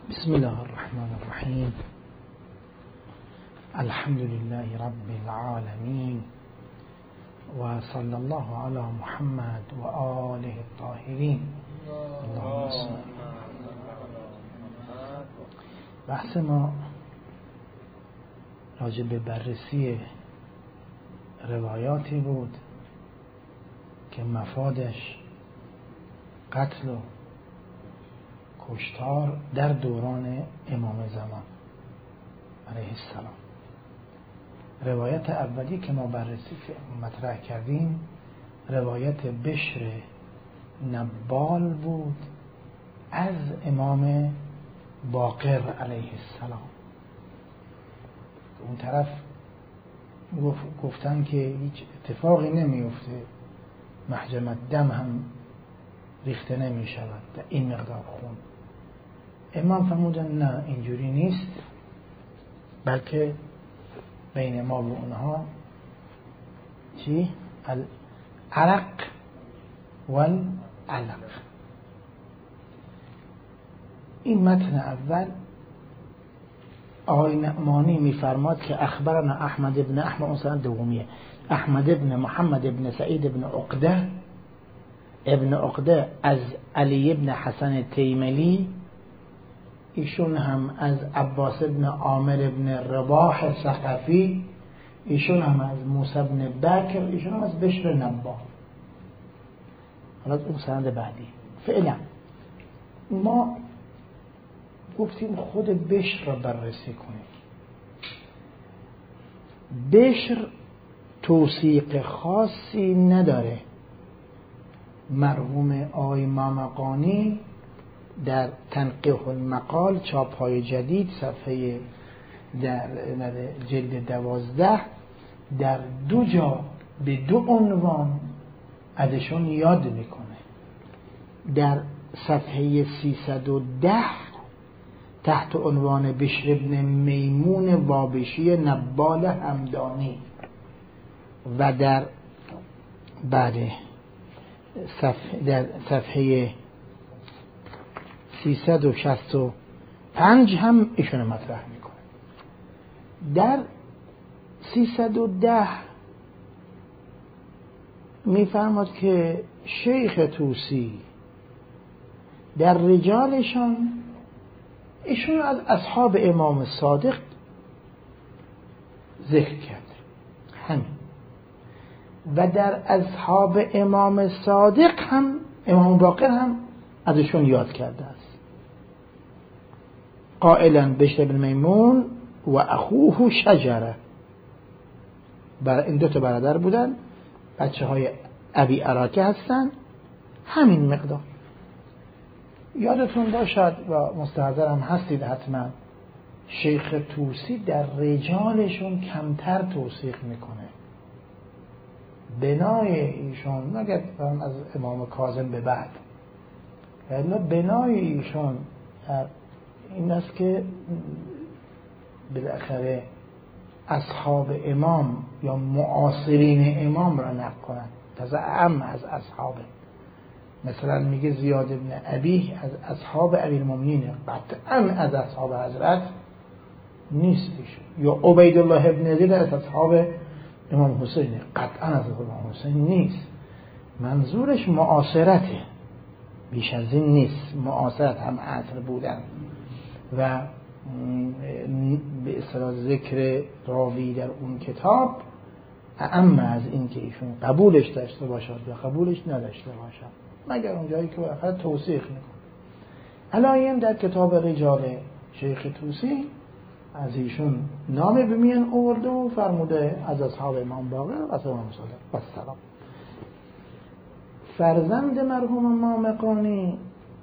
بسم الله الرحمن الرحیم. الحمد لله رب العالمین و صلی الله علی محمد و آله الطاهرین. اللهم صل. بحث ما راجع به بررسی روایاتی بود که مفادش قتل و کشتار در دوران امام زمان علیه السلام. روایت اولی که ما بررسی مطرح کردیم روایت بشر نبال بود از امام باقر علیه السلام. اون طرف گفتن که هیچ اتفاقی نمیفته، محجمت دم هم ریخته نمی شود در این مقدار خون. امام فرمودن نه اینجوری نیست، بلکه بین ما و اونها چی؟ العرق والعلق. این متن اول آقای نعمانی میفرماد که اخبرنا احمد ابن احمد، اون سند دومیه، احمد ابن محمد ابن سعید ابن عقده از علی ابن حسن تیملی، ایشون هم از عباس ابن عامر ابن رباح ثقفی، ایشون هم از موسی ابن بکر، ایشون هم از بشر نبال. حالا اون سند بعدی. فعلا ما گفتیم خود بشر را بررسی کنیم. بشر توثیق خاصی نداره. مرحوم آقای مامقانی در تنقیح المقال چاپ‌های جدید صفحه در جلد 12 در دو جا به دو عنوان ازشون یاد میکنه. در صفحه 310 تحت عنوان بشر ابن میمون وابشی نبال همدانی و در صفحه 365 هم ایشون مطرح میکنه. در 310 میفرماد که شیخ طوسی در رجالشان ایشون از اصحاب امام صادق ذکر کرده همین، و در اصحاب امام صادق هم امام باقر هم ازشون یاد کرده است. قائلا بشر بن میمون و اخوه شجره، این دو تا برادر بودن، بچه های ابی اراکه هستن، همین مقدار. یادتون باشد و مستحضرم هستید حتما، شیخ طوسی در رجالشون کمتر توثیق میکنه. بنای ایشون مگر از امام کاظم به بعد، ولی بنای ایشون این است که بالاخره اصحاب امام یا معاصرین امام را نقل کنند، تزعم از اصحابه. مثلا میگه زیاد بن ابی از اصحاب امیرالمومنین، قطعا از اصحاب حضرت نیست ایشون. یا عبیدالله ابن زید از اصحاب امام حسین، قطعا از امام حسین نیست. منظورش معاصرته، بیش از این نیست. معاصرت هم عصر بودن و به اصطلاح ذکر راوی در اون کتاب اعم از این که ایشون قبولش داشته باشد و قبولش نداشته باشد، مگر اون جایی که بالاخره توثیق میکنه. علایهم در کتاب رجال شیخ طوسی از ایشون نام بمیان آورده و فرموده از اصحاب امام باقر و از امام صادق و السلام. فرزند مرحوم مامقانی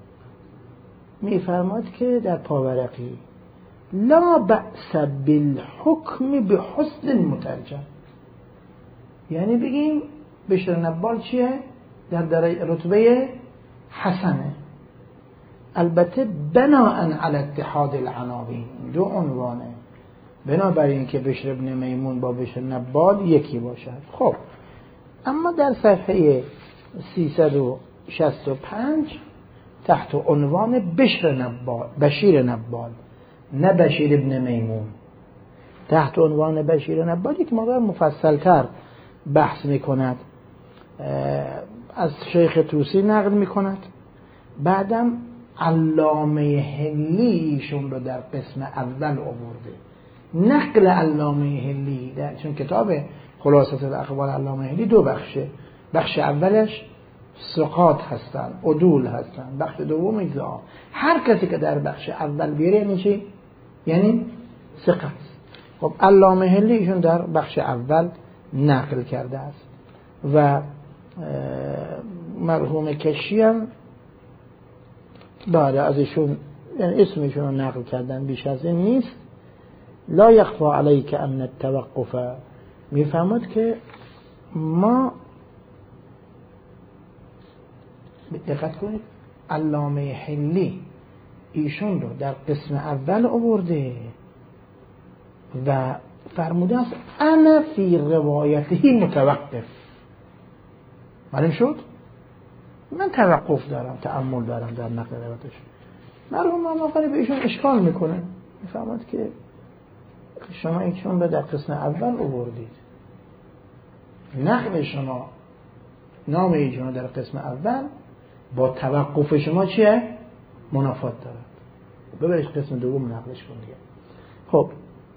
میفرماد که در پاورقی لا بأس بالحکم بحسن مترجم، یعنی بگیم بشر نبال چیه؟ در رتبه حسنه، البته بناءً علی اتحاد العناوین، دو عنوانه، بنابراین که بشر ابن میمون با بشر نبال یکی باشد. خب اما در صفحه 365 تحت عنوان بشیر نبال، نه بشیر ابن میمون. تحت عنوان بشیر نبال یک مقدار مفصلتر بحث میکند، از شیخ طوسی نقل میکند. بعدم علامه هلی ایشون رو در قسم اول آورده. نقل علامه هلی چون کتاب خلاصه الاقوال علامه هلی دو بخشه، بخش اولش ثقات هستن، عدول هستن، بخش دوم ضعاف. هر کسی که در بخش اول بیاره یعنی چی؟ یعنی ثقه. خب علامه هلی ایشون در بخش اول نقل کرده است و مرحوم کشی هم بعد از ایشون یعنی اسمشون رو نقل کردن، بیش از این نیست. لا یخفی علیک ان التوقف، میفهمد که ما دقت کنید علامه حلی ایشون رو در قسم اول آورده و فرموده است انا فی روایته متوقف. معلوم شد من توقف دارم، تأمل دارم در نقل روایتش. مرحوم آقای به ایشون اشکال میکنه، میفهمد که شما ایشون رو در قسم اول آوردید، نقل شما نام ایشون در قسم اول با توقف شما چیه؟ منافات دارد. ببرش قسم دوم نقلش کن دیگه. خب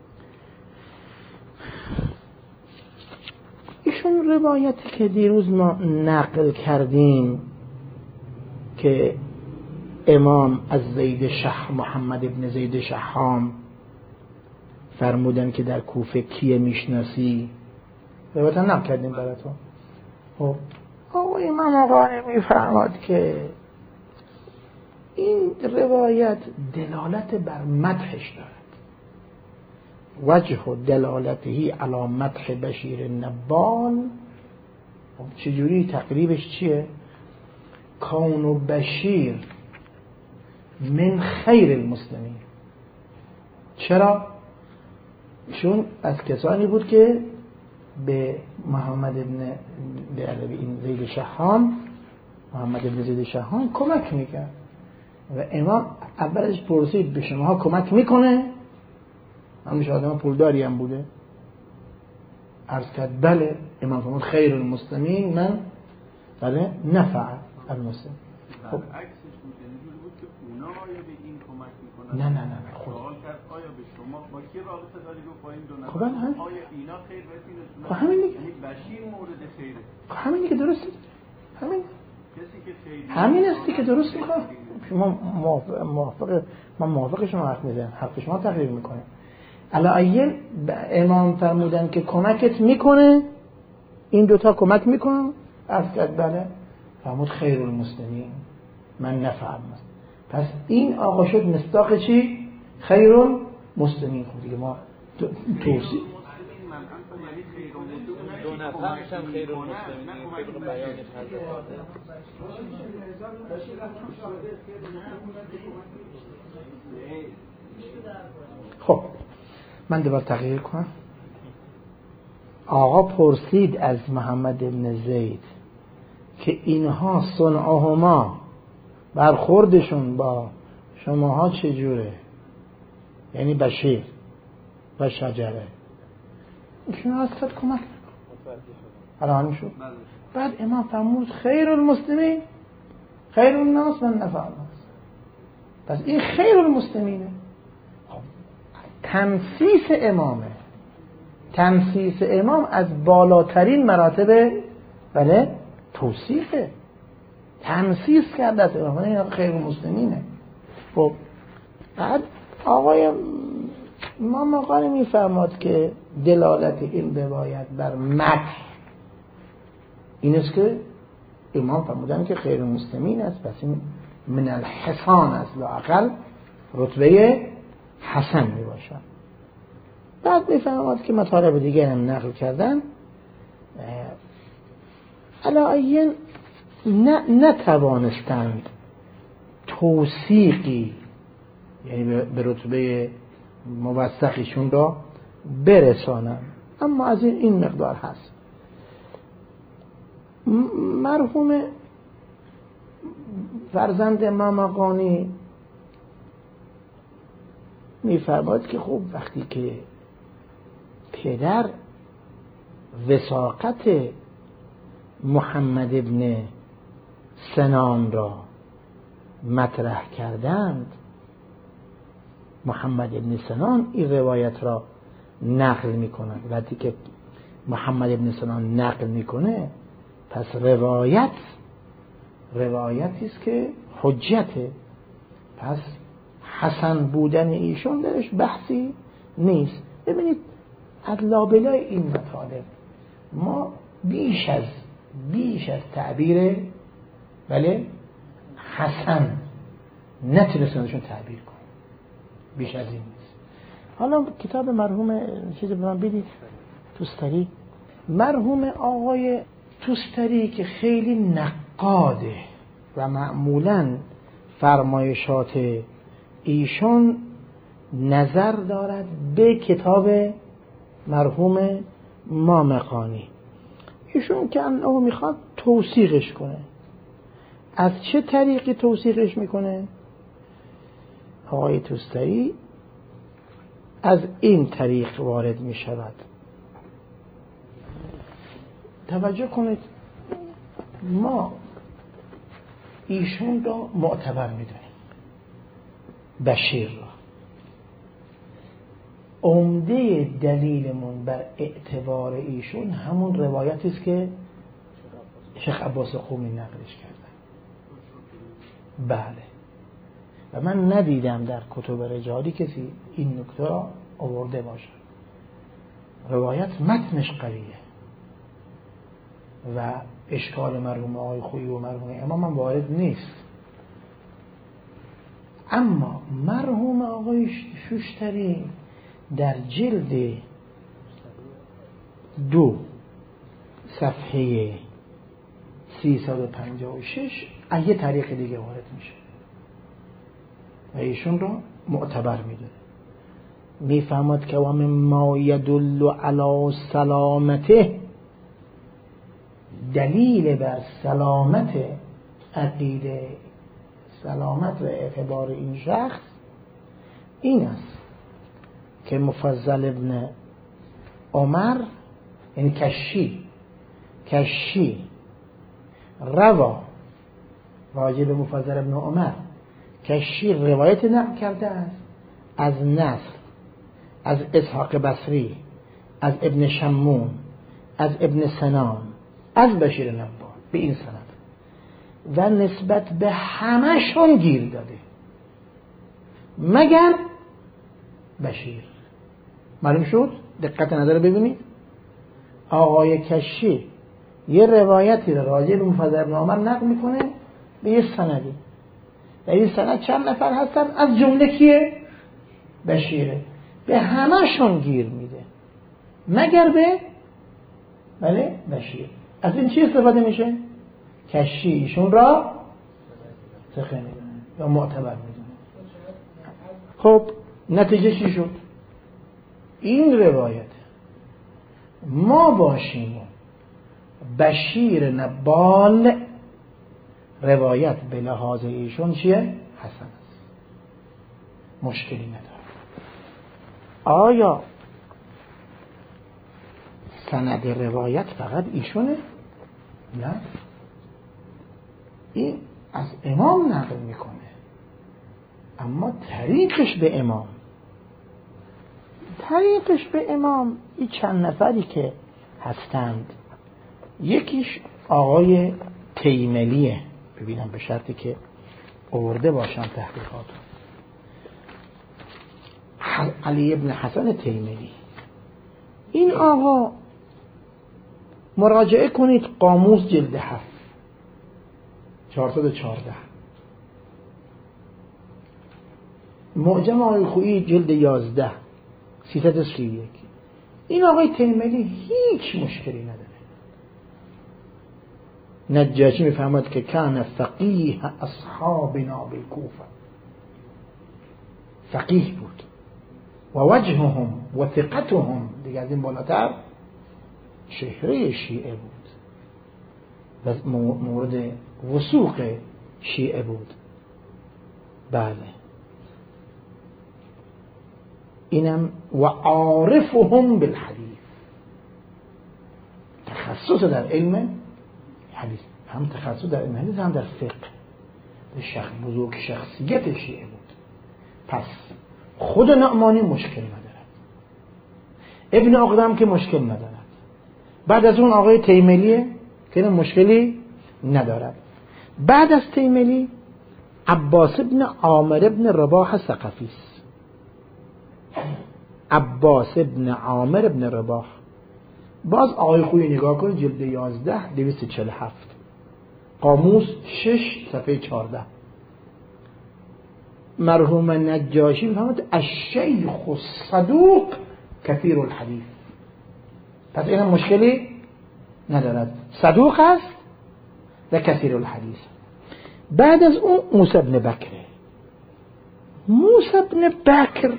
ایشون روایتی که دیروز ما نقل کردیم که امام از محمد ابن زید شحام فرمودن که در کوفه کیه میشناسی، روایت نقل کردیم براتون. خب آقای امام آقایی میفرماد که این روایت دلالت بر مدحش دارد. وجه دلالته علی مدح بشیر نبال. چجوری تقریبش چیه؟ کون بشیر من خیر المسلمین. چرا؟ چون از کسانی بود که به محمد ابن زید شحام، محمد ابن زید شحام کمک میکرد و امام اولش پرسید به شما کمک میکنه؟ همیشه آدم پولداری هم بوده. عرض کرد بله. امام فرمود خیر المسلمین من بله نفع المسلم. خب عکسش بود که اونا آیا به این کمک میکنن؟ نه خود سوال کرد آیا به شما با کی رابطه داری رو با این دو نفر؟ خب آیا اینا خیر رسیدن؟ خب همین دیگه. یعنی بشیر مورد خیره. خب همین دیگه درسته. همین کسی که خیر همین است که درست میکنه. شما موافق شما حرف میزنید، حرف شما تقریر میکنه. علایل امام فرمودن که کمکت میکنه، این دوتا کمک میکنن. عرض کرد بله. فرمود خیر المسلمین من نفعم. پس این آقا شد مصداق چی؟ خیر المسلمین. خب دیگه ما توصیف دو نفر میشن خیر المسلمین طبق بیان خب من دوباره تغییر کنم. آقا پرسید از محمد بن زید که اینها صنعهما برخوردشون با شماها چجوره؟ یعنی بشیر و شجره. ایشون هستد کمک الان شد. بعد امام فرمود خیر المسلمین خیر الناس من نفع الناس. پس این خیر المسلمینه. خب تنسیس امامه. تنسیس امام از بالاترین مراتب بله توصیفه. تنسیس کرده از امام، این خیر المسلمینه. خب بعد آقای امام آقای میفرماد که دلالت این روایت بر مدح این است که امام فرمودن که خیر المسلمین است، پس این من الحسان است، لااقل رتبه حسن می باشد. بعد میفرماد که مطالب دیگه هم نقل کردن. علایین نتوانستند توثیقی یعنی به رتبه موثقشون را برسانند، اما از این مقدار هست. مرحوم فرزند مامقانی میفرماید که خب وقتی که پدر وثاقت محمد ابن سنان را مطرح کردند، محمد ابن سنان این روایت را نقل میکنند. وقتی که محمد ابن سنان نقل میکنه پس روایتی است که حجته، پس حسن بودن ایشون درش بحثی نیست. ببینید از لابلای این مطالب ما بیش از تعبیر بله حسن نتونستنشون تعبیر کنیم، بیش از این نیست. حالا کتاب مرحوم چیز به من بدید توستری، مرحوم آقای توستری که خیلی نقاده و معمولاً فرمایشات ایشون نظر دارد به کتاب مرحوم مامقانی. ایشون که انه میخواد توثیقش کنه. از چه طریقی توثیقش میکنه؟ آقای توستری از این طریق وارد میشود. توجه کنید، ما ایشون را معتبر میدونیم، بشیر را. عمده دلیلمون بر اعتبار ایشون همون روایتی است که شیخ عباس قمی نقلش کردن. بله، و من ندیدم در کتب رجالی کسی این نکته را آورده باشه. روایت متنش قویه و اشکال مرحوم آقای خویی و مرحوم امام هم وارد نیست. اما مرحوم آقای شوشتری در جلد 2 صفحه 356 از یه طریق دیگه وارد میشه و ایشون رو معتبر میدونه. میفهمد که و مما یدل علی سلامته، دلیل بر سلامت عقیده، سلامت و اعتبار این شخص این است که مفضل ابن عمر، یعنی کشی روا راجع به مفضل ابن عمر، کشی روایت نقل کرده است از نصر، از اسحاق بصری، از ابن شمون، از ابن سنان، از بشیر نبار به این سند و نسبت به همه‌شون گیر داده مگر بشیر. معلوم شد؟ دقت نظر ببینید، آقای کشی یه روایتی رو راجع به مفضل ابن عمر نقل میکنه به یه سندی، در این سند چند نفر هستن؟ از جمله کیه؟ بشیره. به همه‌شون گیر میده مگر به بله بشیر. از این چی استفاده میشه؟ کشی ایشون را ثقه میدونه یا معتبر میدونه. خب نتیجه چی شد؟ این روایت ما باشیم بشیر نبال روایت به لحاظ ایشون چیه؟ حسن است، مشکلی نداره. آیا سند روایت فقط ایشونه؟ نه، این از امام نقل میکنه، اما طریقش به امام این چند نفری که هستند، یکیش آقای تیملیه، ببینم به شرطی که آورده باشم تحقیقات، علی ابن حسن تیملی. این آقا مراجعه کنید قاموس جلد 7 414، معجم آقای خویی جلد 11 331. این آقای تیملی هیچ مشکلی نداره. نجاشی میفهمد که کان فقیه اصحابنا بالکوفه، فقیه بود و وجههم و ثقتهم، دیگه از این بالاتر چهره شیعه بود و مورد وثوق شیعه بود. بله. اینم و عارفهم بالحدیث، تخصص در علم حدیث، هم تخصص در علم حدیث هم در فقه. بزرگ شخصیت شیعه بود. پس خود نعمانی مشکل ندارد، ابن عقده هم که مشکل ندارد، بعد از اون آقای تیملیه که مشکلی ندارد. بعد از تیملی عباس ابن عامر ابن رباح ثقفی است. عباس ابن عامر ابن رباح، باز آقای خویی نگاه کنید، جلد 11 247، قاموس 6 صفحه 14. مرحوم نجاشی می‌فرماید الشیخ الصدوق کثیر الحدیث. پس این مشکلی ندارد، صدوق است و کثیر الحدیث. بعد از اون موسی بن بکر. موسی بن بکر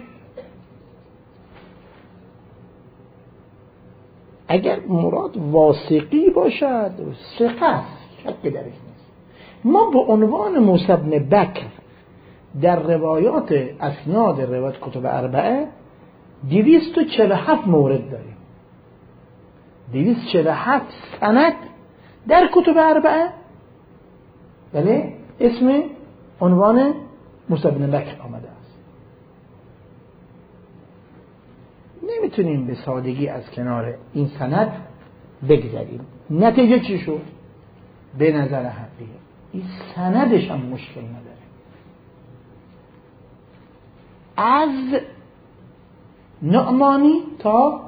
اگر مراد واثقی باشد ثقه است، شک درش نیست. ما به عنوان موسی بن بکر در روایات اسناد روایت کتب اربعه 247 مورد داریم، 247 سند در کتب اربعه. بله، اسم عنوان موسی بن بکر آمده است. نمیتونیم به سادگی از کنار این سند بگذریم. نتیجه چی شد؟ به نظر حقیقی این سندش هم مشکل نداره. از نعمانی تا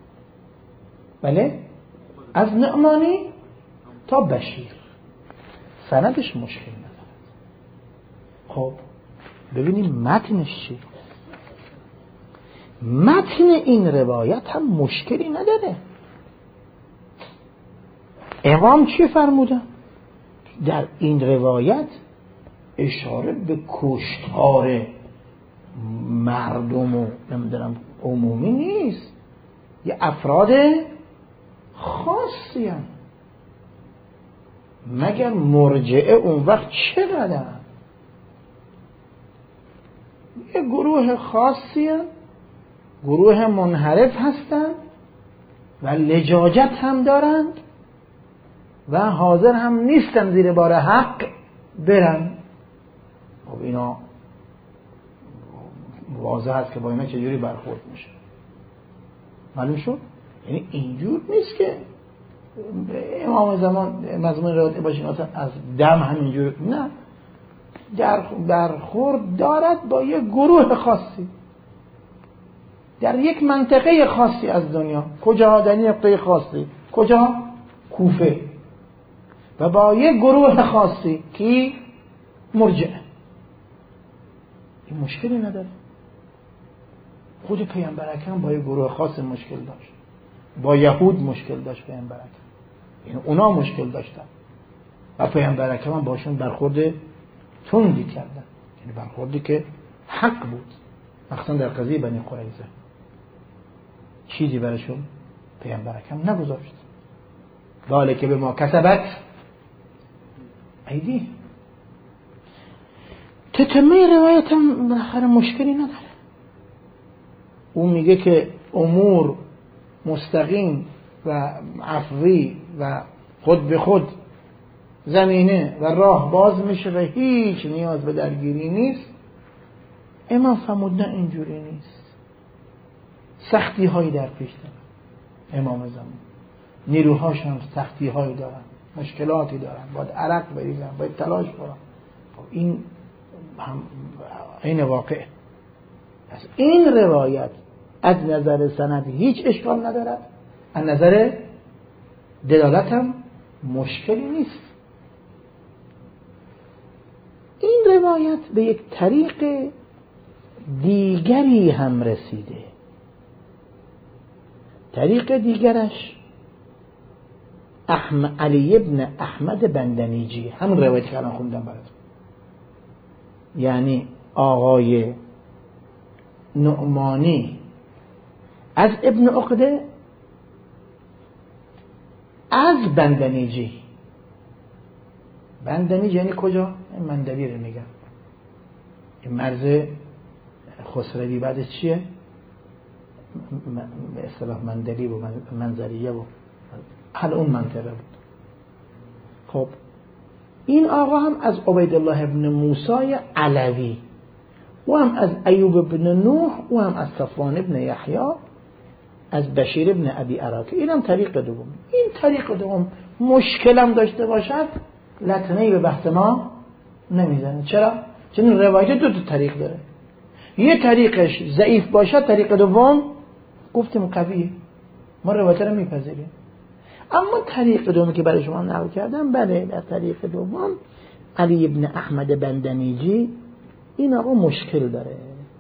از نعمانی تا بشیر سندش مشکل نداره. خب ببینیم متنش چی؟ متن این روایت هم مشکلی نداره. امام چی فرمودن؟ در این روایت اشاره به کشتار مردم و نمیدونم عمومی نیست، یه افراد خاصی هم. مگر مرجعه اون وقت چقدر؟ یه گروه خاصی هم، گروه منحرف هستند و لجاجت هم دارند و حاضر هم نیستن زیر بار حق برن. خب اینا واضح هست که با اینا چجوری برخورد میشه. معلوم شد؟ یعنی اینجور نیست که امام زمان مضمون روایت باشه مثلا از دم همینجور، نه، برخورد دارد با یک گروه خاصی در یک منطقه خاصی از دنیا. کجا؟ در یک نقطه خاصی. کجا؟ کوفه. و با یک گروه خاصی که مرجعه. این مشکلی نداره. خود پیامبر اکرم با یک گروه خاص مشکل داشت، با یهود مشکل داشت پیامبر اکرم، یعنی اونا مشکل داشتن و پیامبر اکرم باشون برخورد تندی کردن، یعنی برخوردی که حق بود. مخصوصا در قضیه بنی قریظه چیزی براشون پیامبر اکرم نگذاشت. ذالک بما کسبت ایدی. تتمه روایت هم بالاخره مشکلی نداره. اون میگه که امور مستقیم و عفوی و خود به خود زمینه و راه باز میشه و هیچ نیاز به درگیری نیست. امام فرمود نه اینجوری نیست، سختی هایی در پیش دارن. امام زمان نیروهاش هم سختی هایی دارن، مشکلاتی دارن، باید عرق بریزن، باید تلاش کنن. این هم این واقع. از این روایت از نظر سند هیچ اشکال ندارد، از نظر دلالت هم مشکلی نیست. این روایت به یک طریق دیگری هم رسیده. طریق دیگرش علی ابن احمد بندنیجی، همون روایتی که الان خوندم براتون، یعنی آقای نعمانی از ابن عقده از بندنیجی. بندنیجی یعنی کجا؟ مندلی رو میگم. این مرز خسروی بعدش چیه؟ به اصطلاح مندلی و منظریه و حال اون منطقه بود. خب این آقا هم از عبیدالله ابن موسی علوی، و هم از ایوب ابن نوح، و هم از صفوان ابن یحیی، از بشیر ابن ابی عراقی. این هم طریق دوم. این طریق دوم مشکلم داشته باشد لطمه‌ای به بحث ما نمیزنه. چرا؟ چون روایت دو طریق داره. یه طریقش ضعیف باشد، طریق دوم گفتیم قویه، ما روایت رو میپذیریم. اما طریق دومی که برای شما نقل کردم، بله در طریق دوم علی ابن احمد بندمیجی این آقا مشکل داره.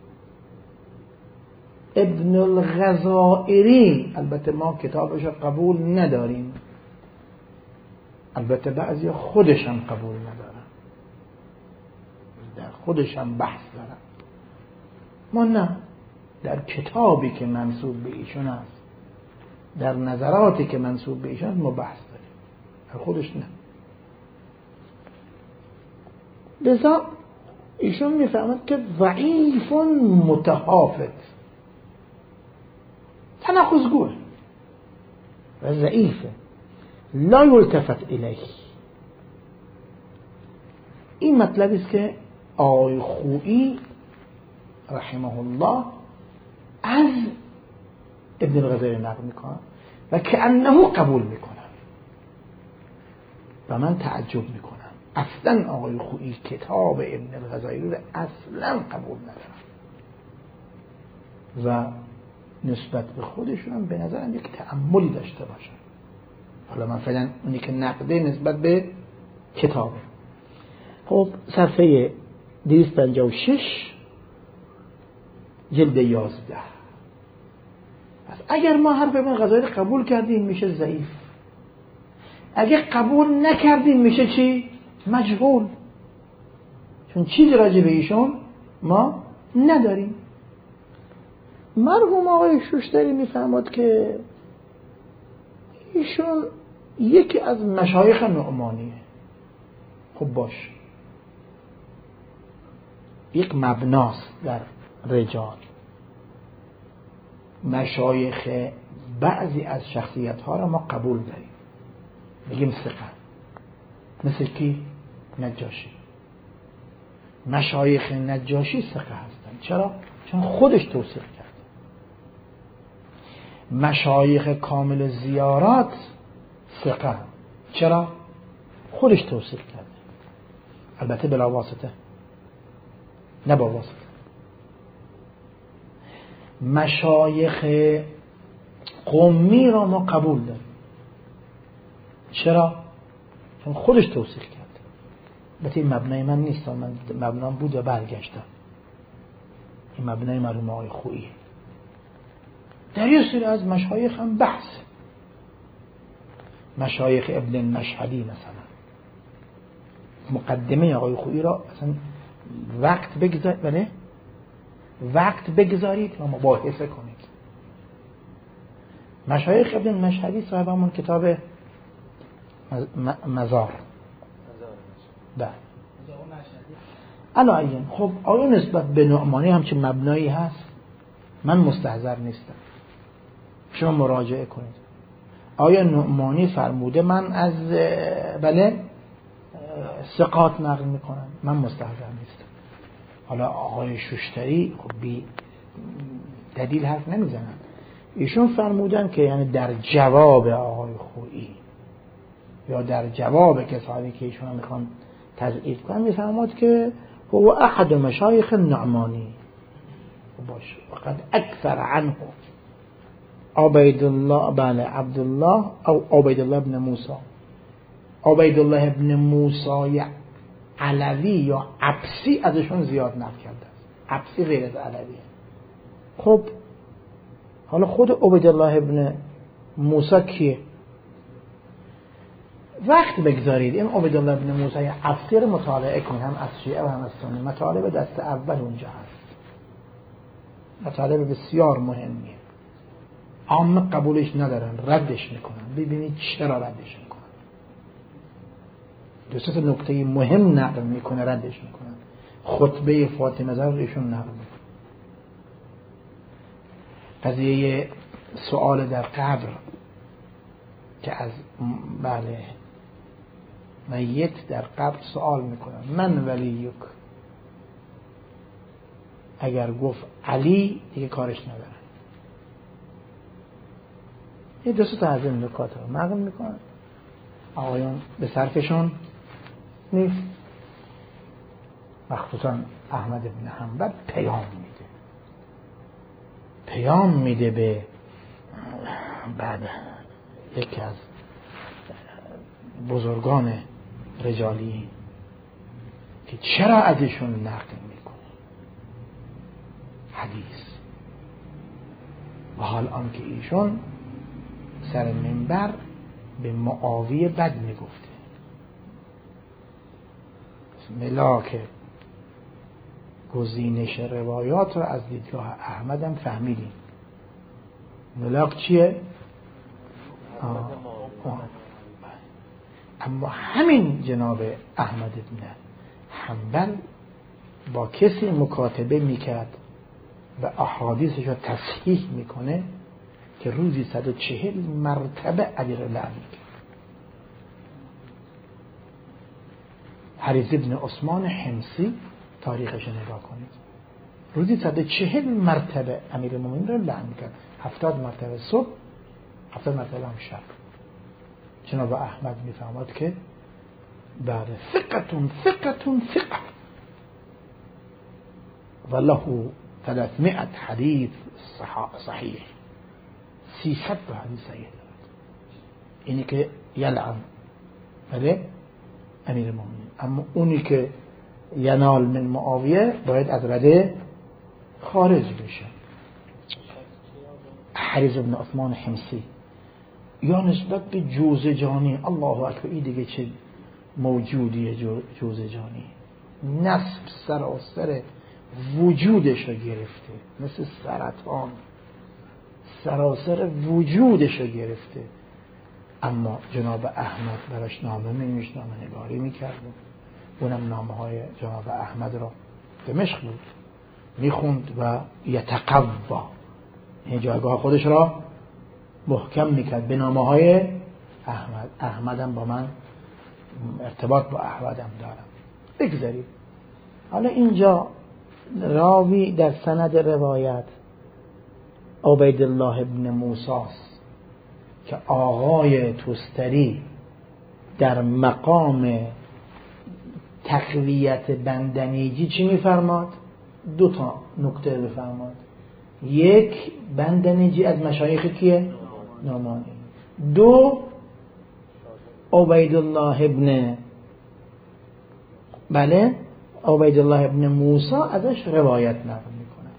ابن الغزائری البته ما کتابش رو قبول نداریم، البته بعضی خودش هم قبول ندارن، در خودش هم بحث دارن. ما نه، در کتابی که منسوب به ایشون است، در نظراتی که منسوب به ایشون ما بحث داریم، در خودش نه. لذا ایشون میفهمد که ضعیف متحافظ، تناقض‌گوه و ضعیفه، لا یلتفت الیه. این مطلبی است که آقای خویی رحمه الله از ابن الغزالی نقل میکنه و کأنه قبول میکنه و من تعجب میکنم. اصلا آقای خویی کتاب ابن الغزالی رو اصلا قبول ندارم و نسبت به خودشون به نظرم یک تأملی داشته باشن. حالا من فعلا اونی که نقده نسبت به کتابه. خب صفحه 256 جلد 11. پس اگر ما حرف ابن غزالی قبول کردیم میشه ضعیف، اگر قبول نکردیم میشه چی؟ مجهول، چون چیزی راجع به ایشون ما نداریم. مرحوم آقای شوشتری میفهمد که ایشون یکی از مشایخ نعمانیه. خب باش، یک مبناست در رجال. مشایخ بعضی از شخصیت ها را ما قبول داریم، بگیم ثقه، مثل کی؟ نجاشی. مشایخ نجاشی ثقه هستند. چرا؟ چون خودش توصیف کرد. مشایخ کامل زیارات ثقه. چرا؟ خودش توصیف کرده، البته بلا واسطه، نه با واسطه. مشایخ قمی را ما قبول داریم. چرا؟ چون خودش توصیف کرده. البته این مبنای من نیست، من مبنام بود و برگشتم. این مبنای مرحوم آقای خویی. در یه سری از مشایخ هم بحث، مشایخ ابن مشهدی مثلا، مقدمه آقای خویی را اصلا وقت بگذارید و مباحثه کنید. مشایخ ابن مشهدی صاحب همون کتاب مزار. بله. علایین. خب آیا نسبت به نعمانی همچین مبنایی هست؟ من مستحضر نیستم، شما مراجعه کنید. آیا نعمانی فرموده من از ثقات نقل میکنم؟ من مستحضر نیستم. حالا آقای شوشتری خب بی دلیل حرف نمیزنن. ایشون فرمودن که یعنی در جواب آقای خویی یا در جواب کسانی که ایشون میخوان تضعیف کنن میفرماد که هو احد مشایخ النعمانی. باشه، وقد اکثر عنه عبیدالله، بله عبدالله او عبیدالله ابن موسی، عبیدالله ابن موسی علوی یا عبسی ازشون زیاد نقل کرده است. عبسی غیر از علویه. خب حالا خود عبیدالله ابن موسی کیه؟ وقت بگذارید این عبیدالله ابن موسی عبسی رو مطالعه کنید، هم از شیعه و هم از سنی. مطالب دست اول اونجا هست، مطالب بسیار مهمیه. عامه قبولش ندارن، ردش میکنن. ببینید چرا ردش میکنن. دو سه نکته مهم نقل میکنه، ردش میکنن. خطبه فاطمه زهرا ایشون نقل میکنه. قضیه سوال در قبر که از بله میت در قبر سوال میکنن من ولیک، اگر گفت علی دیگه کارش ندارن. یه دو تا از این نکات رو نقل میکنن، آقایون به صرفشون نیست. مخصوصا احمد بن حنبل پیام میده به بعد یکی از بزرگان رجالی که چرا ازشون نقل میکنه حدیث، و حال آنکه ایشون سر منبر به معاویه بد میگفته. ملاک گزینش روایات رو از دیدگاه احمد هم فهمیدیم. ملاک چیه؟ اما همین جناب احمد بن حنبل با کسی مکاتبه میکرد و احادیثش رو تصحیح میکنه که روزی 140 مرتبه علی رو لعن میکرد. حریز ابن عثمان حمصی تاریخش رو نگاه کنید، روزی 140 مرتبه امیرالمومنین رو لعن میکرد، 70 مرتبه صبح، 70 مرتبه هم شب. جناب احمد میفهمد که بعد ثقة وله 300 حدیث صحیح، 300 حدیث صحیح دارد. اینی که یلعن بله امیرالمومنین، اما اونی که ینال من معاویه باید از رده خارج بشه. حریز ابن عثمان حمصی یا نسبت به جوزجانی، الله اکبر، این دیگه چه موجودیه جوزجانی، نصب سراسر وجودش رو گرفته، مثل سرطان سراسر وجودش رو گرفته. اما جناب احمد براش نامه می‌نوشت، نامه نگاری می‌کرد، اونم نامه های جناب احمد را دمشق بود میخوند و یتقوا، این جایگاه خودش را محکم میکرد به نامه های احمد. احمدم با من ارتباط با احمدم دارم. بگذارید حالا اینجا راوی در سند روایت عبیدالله ابن موسی است که آقای توستری در مقام تقویت بندنیجی چی میفرماد؟ 2 نکته بفرماد. یک، بندنیجی از مشایخ کیه؟ نعمانی. 2، عبیدالله ابن عبیدالله ابن موسی ازش روایت نقل میکنه،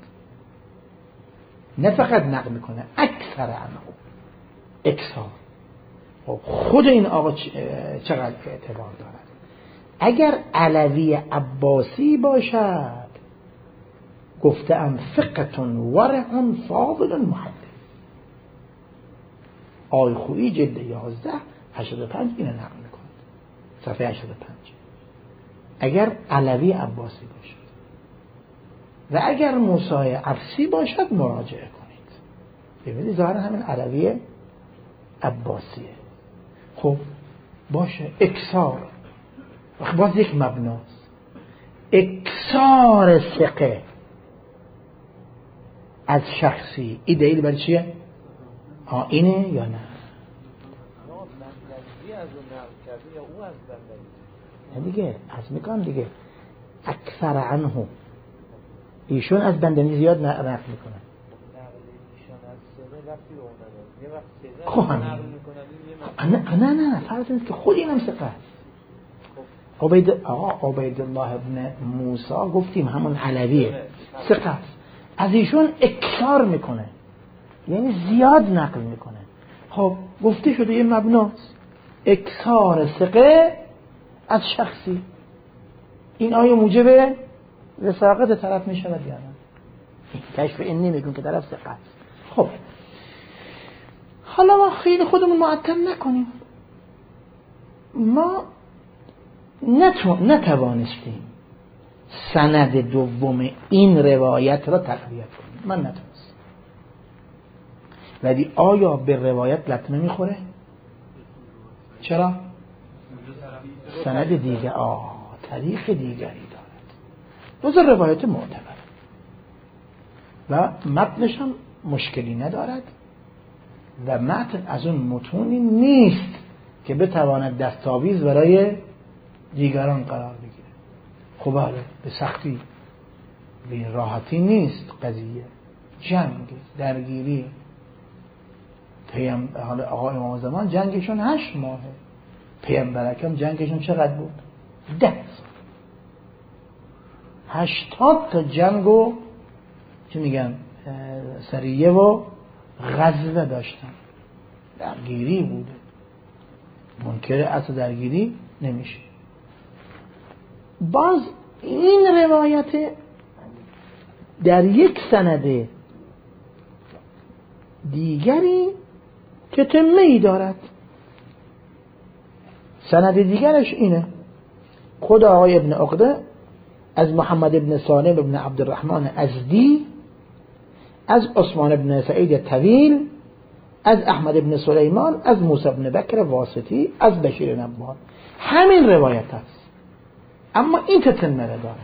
نه فقط نقل میکنه، اکثر عنه، اکثار. خود این آقا چقدر اعتبار دارد؟ اگر علوی عباسی باشد گفتم ثقة ورع فاضل محدث، آی خویی جلد 11 85 اینو نقل میکنه، صفحه 85. اگر علوی عباسی باشد و اگر موسی عفسی باشد مراجعه کنید، ببینید ظاهر همین علوی عباسیه. خب باشه، اکثار باز یک مبناست، اکثار ثقه از شخصی، این دلیل برای چیه؟ اینه یا نه؟ دیگه از میکنم دیگه اکثر عنه، ایشون از بندنی زیاد نقل میکنن. خب نه فرض نیست که خود اینم ثقه است. عبیدالله ابن موسی گفتیم همون علویه، ثقه است، از ایشون اکثار میکنه، یعنی زیاد نقل میکنه. خب گفته شده یه مبناست، اکثار ثقه از شخصی، این آیا موجب وثاقت طرف میشود یا نه؟ کشف این نمیگون که طرف ثقه است. خب حالا ما خیلی خودمون معطل نکنیم، ما نتوانستیم سند دوم این روایت را تقویت کنیم. من نتوانستم. ولی آیا به روایت لطمه میخوره؟ چرا؟ سند دیگه طریق دیگری دارد. بازم روایت معتبر و متنش هم مشکلی ندارد و متن از اون متونی نیست که بتواند دستاویز برای دیگران قرار بگیره. خب بله، به سختی، به راحتی نیست قضیه. جنگ، درگیری. حالا آقا امام زمان جنگشون 8 ماهه. پیامبر اکرم جنگشون چقدر بود؟ 10 سال. 80 تا جنگ و چی میگن سریه و غزوه داشتن. درگیری بوده. منکر اصل درگیری نمیشه. باز این روایت در یک سند دیگری تتمه‌ای دارد. سند دیگرش اینه: خود آقای ابن عقده از محمد ابن سالم ابن عبدالرحمن ازدی، از عثمان ابن سعید طویل، از احمد ابن سلیمان، از موسی ابن بکر واسطی، از بشیر نبوان. همین روایت است، اما این تتمه را دارد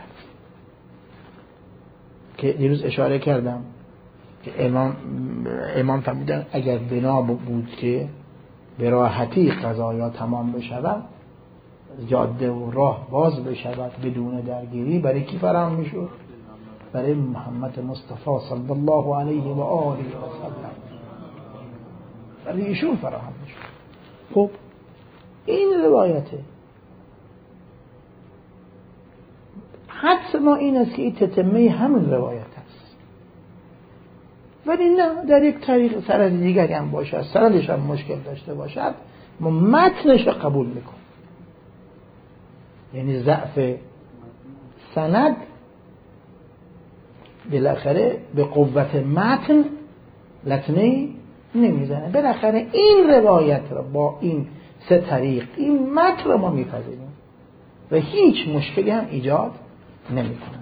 که دیروز اشاره کردم که امام فرمودن اگر بنا بود که به راحتی قضایا تمام بشود، جاده و راه باز بشود بدون درگیری، برای کی فراهم میشد؟ برای محمد مصطفی صلی الله علیه و آله و سلم، برای ایشون فراهم میشد. خب این روایته. حدس ما این است که این تتمه همین روایت است، ولی نه، در یک طریق سند دیگری هم باشد، سندش هم مشکل داشته باشد، ما متنش رو قبول میکنیم. یعنی ضعف سند بالاخره به قوت متن لطمه نمیزنه. بالاخره این روایت را با این 3 طریق این متن را ما میپذیریم و هیچ مشکلی هم ایجاد نمیکنه.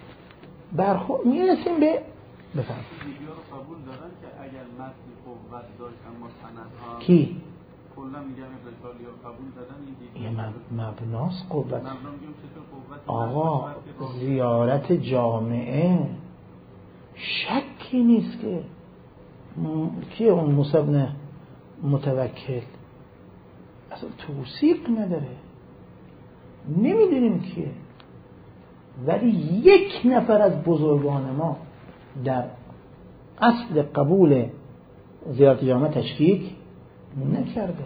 میرسیم به بفهم قبول دارن که اگر متن قوت داشت اما سندها کی؟ کلا میگم رسالی ها قبول دادن این مبناست قوت. قوت آقا زیارت جامعه شکی نیست که کیه اون موسی بن متوکل اصلا توثیق نداره، نمیدونیم کیه، ولی یک نفر از بزرگان ما در اصل قبول زیارت جامعه تشکیک نکرده.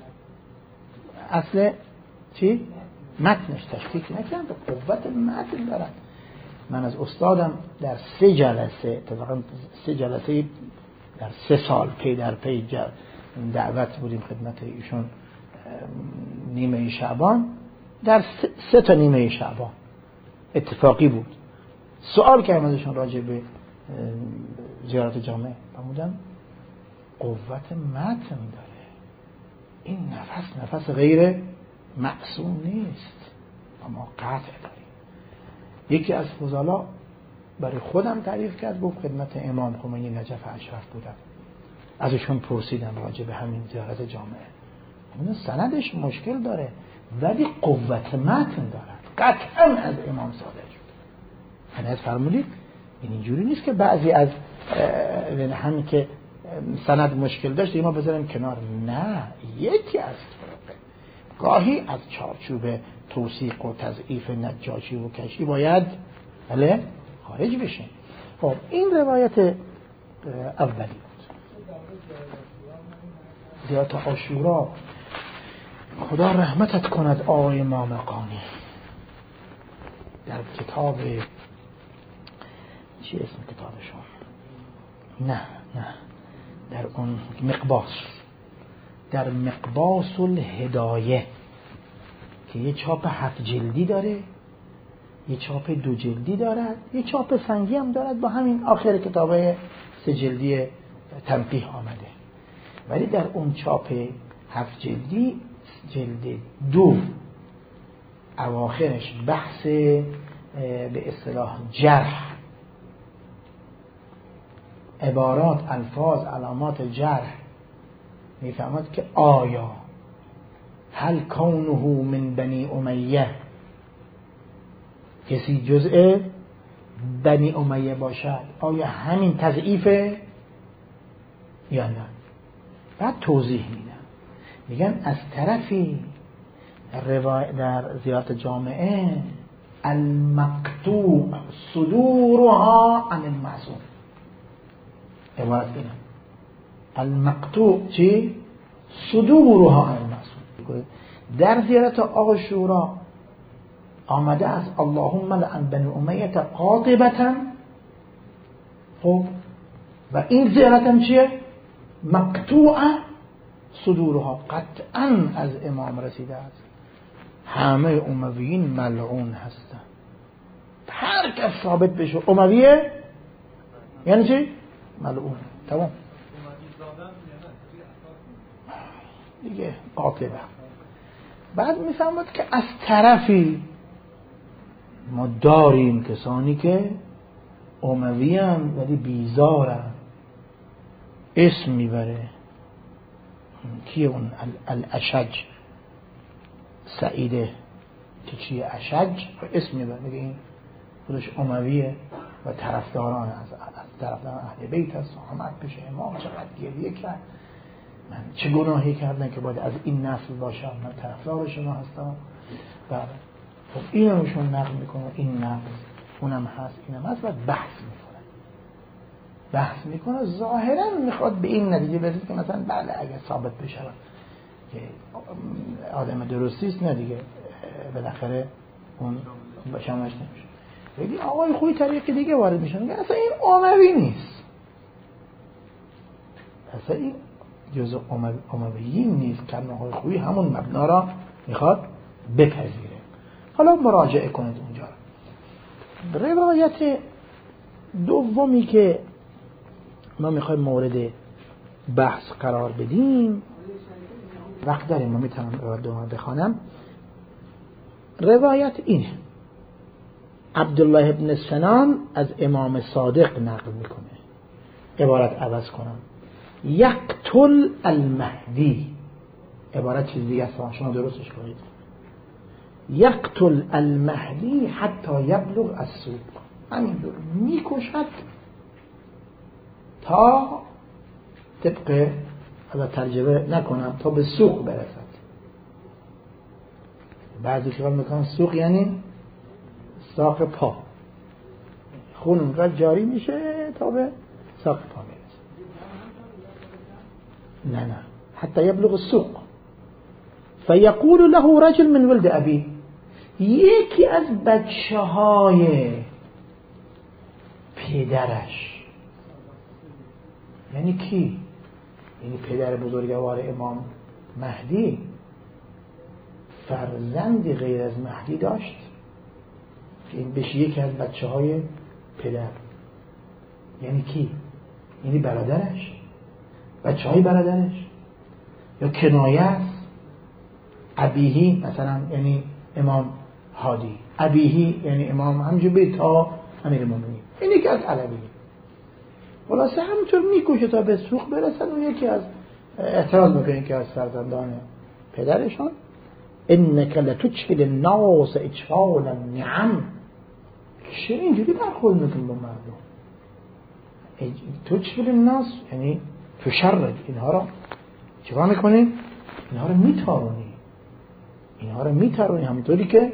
اصل چی؟ متنش تشکیک نکرده، قوت متن دارد. من از استادم در 3 جلسه، اتفاقا 3 جلسه در 3 سال پی در پی دعوت بودیم خدمت ایشون نیمه شعبان، در 3 تا نیمه شعبان اتفاقی بود. سوال کردم ازشون راجع به زیارت جامعه، فرمودن قوت متن داره، این نفس غیر معصوم نیست، اما قطع داریم. یکی از فضلا برای خودم تعریف کرد، گفت خدمت امام خمینی نجف اشرف بودم، ازشون پرسیدم راجع به همین زیارت جامعه، اون سندش مشکل داره ولی قوت متن دارد، قطعا از امام صادر شد. یعنی فرمودید این اینجوری نیست که بعضی از همین که سند مشکل داشت ما بذاریم کنار، نه، یکی از گاهی از چارچوب توثیق و تضعیف نجاشی و کشی باید خارج بشه. خب این روایت اولی بود. زیارت عاشورا، خدا رحمتت کند آقای امام قانی، در کتاب چی اسم کتابشون؟ نه در اون در مقباس الهدایه که یه چاپ 7 جلدی داره، یه چاپ 2 جلدی دارد، یه چاپ سنگی هم دارد، با همین آخر کتابه 3 جلدی تنبیه آمده. ولی در اون چاپ 7 جلدی جلد 2 اواخرش بحث به اصطلاح جرح، عبارات، الفاظ، علامات جرح، میفهمد که آیا هل کونه من بنی امیه، کسی جزء بنی امیه باشد، آیا همین تضعیفه یا نه؟ بعد توضیح میگن از طرفی در زیارت جامعه المقطوع صدورها عن المعصوم، عبارت اینه المقطوع چی؟ صدورها عن المعصوم. در زیارت عاشورا آمده از اللهم لعن بنی امیه قاطبة، خب و این زیارت هم چیه؟ مقطوعه صدورها، قطعا از امام رسیده است همه امویین ملعون هستن. هر کس ثابت بشه امویه یعنی چی؟ ملعون. تمام دیگه قاطبه. بعد میفهمد که از طرفی ما داریم کسانی که اموی هم ولی بیزارن، اسم میبره. کیه اون؟ الاشج، سعیده که چیه اشج و اسم میبره، میگه این خودش امویه و طرفداران از طرفداران اهل بیت است، آمد پیش امام چقدر گریه کرد، من چه گناهی کردم که باید از این نسل باشم، من طرفدار شما هستم. بله خب اینو ایشون نقل میکنه، این نقل اونم هست اینم هست، و بحث میکنه ظاهرا میخواد به این نتیجه برسه که مثلا بله اگه ثابت بشه که آدم درستیست، نه دیگه بالاخره اون شامش نمیشه. ولی آقای خوی طریق دیگه وارد میشن، میگه اصلا این اموی نیست، اصلا این جزء امویین نیست، که آقای خوی همون مبنا را میخواد بپذیره. حالا مراجعه کنید اونجا. روایت دومی که ما میخوایم مورد بحث قرار بدیم، وقت داریم، ما میتونم روایت دوم بخوانم. روایت اینه، عبدالله ابن سنان از امام صادق نقل میکنه، عبارت عوض کنم، یقتل المهدی، عبارت چیز دیگه است، شما درستش کنید، یقتل المهدی حتی یبلغ السوق، همینطور میکشد تا طبق ترجمه نکنم تا به سوق برسد. بعضی که میکنن سوق یعنی ساق پا، خون اونقدر جاری میشه تا به ساق پا میرسه. نه حتی یبلغ السوق. فیقول له رجل من ولد ابی، یکی از بچه های پدرش، یعنی کی؟ یعنی پدر بزرگوار امام مهدی فرزندی غیر از مهدی داشت که این بشه یکی از بچه های پدر. یعنی کی؟ یعنی برادرش، بچه های برادرش، یا کنایه است. ابیهی مثلا یعنی امام هادی، ابیهی یعنی امام همجور بیت تا امیر مومنین، این یکی از علویه. خلاصه همونطور میکشه تا به سوق برسن. اون یکی از اعتراض میکنه که از فرزندان پدرشان، انک لتجهل الناس اجهال النعم، چرا اینجوری برخورد میکنی با مردم؟ تجهل الناس یعنی تشرد، اینها را چیکار میکنی؟ اینها را میتارونی، همونطوری که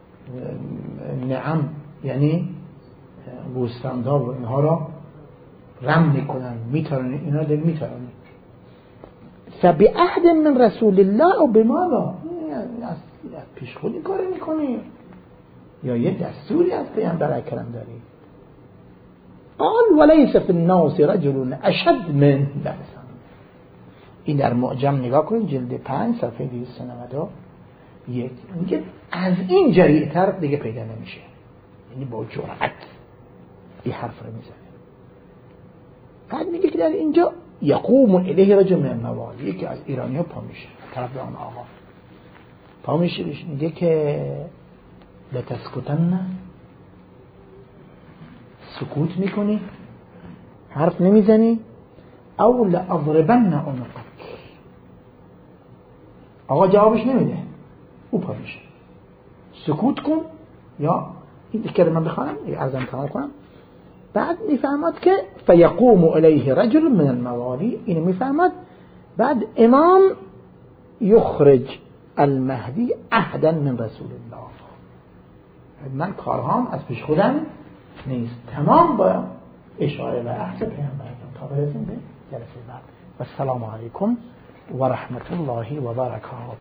نعم یعنی گوسفندها و اینها را رم میکنن، میتارونی، اینا رو میتارونی. فبعهد من رسول الله او بماذا، از پیش خود این کار میکنی یا یه دستوری از پیامبر اکرم داری؟ قال ولیس فی الناس رجل اشد من بأسا. این در معجم نگاه کنید، جلد 5 صفحه 291 میگه از این جریع‌تر دیگه پیدا نمیشه، یعنی با جرأت این حرف رو میزنه. بعد میگه که در اینجا یقوم الیه رجل من الموال، یکی از ایرانی ها پا میشه طرف به اون آقا، پا میشه میگه که لتسکتن، سکوت میکنی، حرف نمیزنی، او لأضربن عنقک. آقا جوابش نمیده، او پا میشه، سکوت کن، یا این کلمه بخوانم ارزم تمام کنم. بعد میفهمد که فیقوم الیه رجل من الموالی، اینو میفهمد. بعد امام یخرج المهدی عهدا من رسول الله. من کارهام از پیش خودم نیست، تمام با اشاره و عهد پیامبرم. تا برسیم به جلسه بعد. و السلام علیکم و رحمت الله و برکاته.